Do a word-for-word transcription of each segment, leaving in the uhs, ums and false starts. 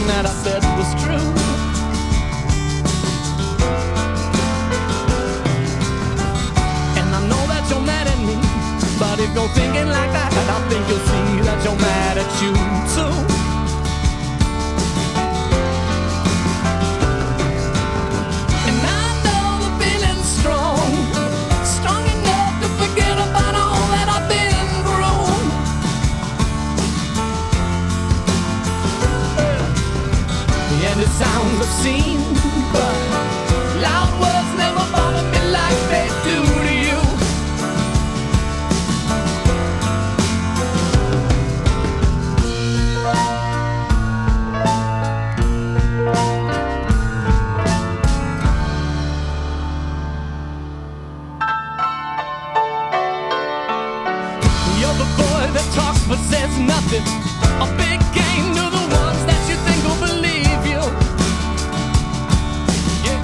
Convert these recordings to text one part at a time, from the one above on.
everything that I said was true. And I know that you're mad at me, but if you're thinking like that, I think you'll see that you're mad at you too. And I know the feeling's strong, strong enough to forget about all that I've been through. And it sounds obscene, but loud words never bother me like they do to you. You're the boy that talks but says nothing, a big game to the ones that you think will believe you. Yeah.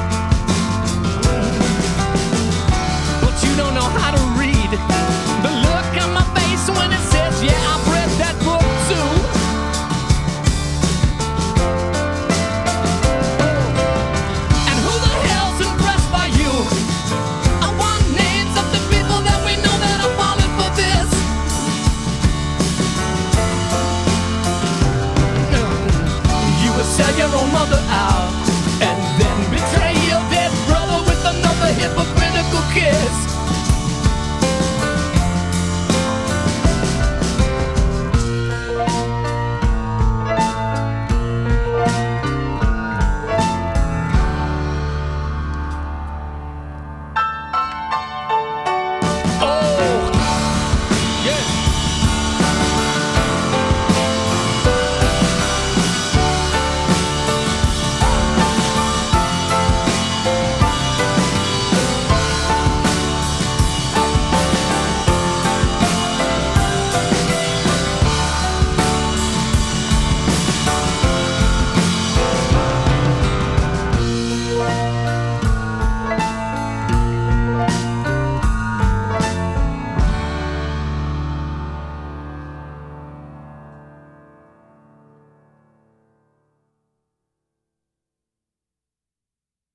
But you don't know how to read the look on my face when it says, yeah, I've read that book too. And who the hell's impressed by you? I want names of the people that we know that are falling for this. You would sell your own mother